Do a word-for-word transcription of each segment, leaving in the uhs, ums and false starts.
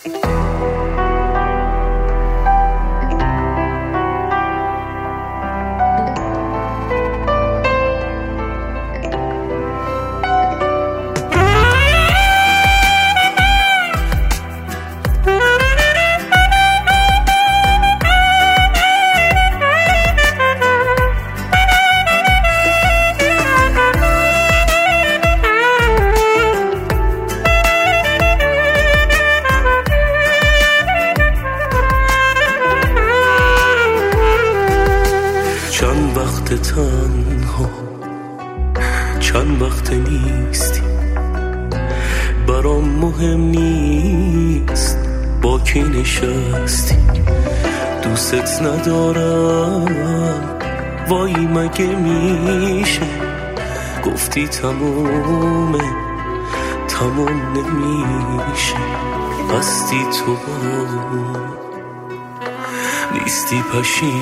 چند وقت تنها، چند وقت نیستی، برام مهم نیست با کی نشستی. دوست ندارم، وای مگه میشه گفتی تمومه، تموم نمیشه. هستی تو نیستی پشیم،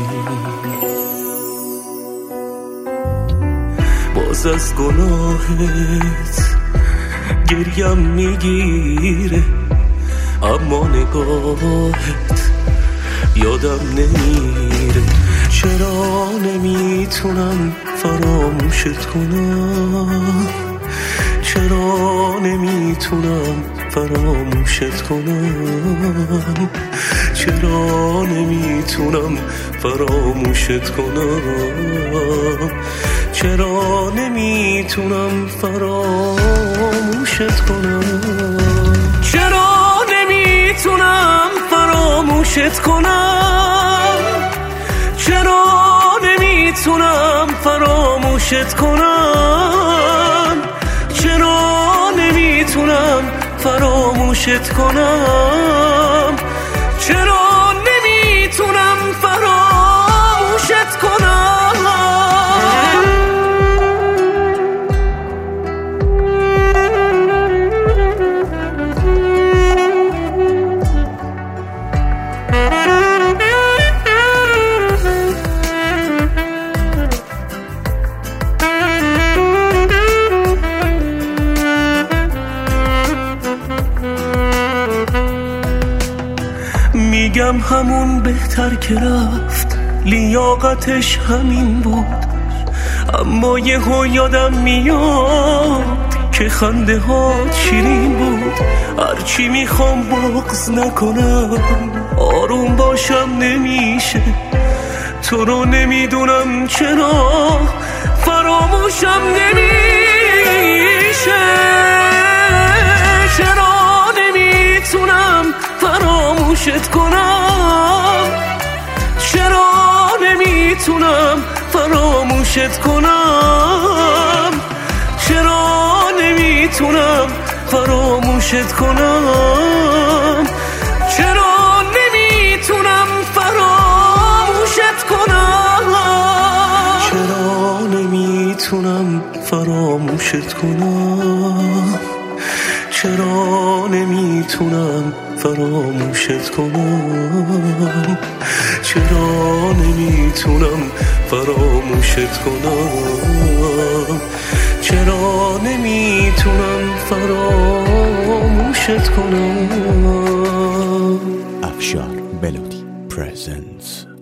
باز از گناهت گریم میگیره، اما نگاهت یادم نمیره. چرا نمیتونم فراموشت کنم، چرا نمیتونم فراموشت کنم، چرا نمیتونم فراموشت کنم، چرا نمیتونم فراموشت کنم، چرا نمیتونم فراموشت کنم، چرا نمیتونم فراموشت کنم، چرا نمیتونم فراموشت کنم، چرا نمیتونم فراموشت کنم. میگم همون بهتر که رفت، لیاقتش همین بود، اما یهو یادم میاد که خنده ها شیرین بود. هرچی میخوام بغض نکنم، آروم باشم نمیشه، تو رو نمیدونم چرا فراموشم نمیشه. چرا نمیتونم فراموشت کنم، چرا نمیتونم فراموشت کنم، چرا نمیتونم فراموشت کنم، چرا نمیتونم فراموشت کنم، چرا نمیتونم فراموشت کنم، چرا نمیتونم فراموشت کنم، چرا نمیتونم فراموشت کنم، چرا نمیتونم فراموشت کنم. افشار ملودی پرزنس.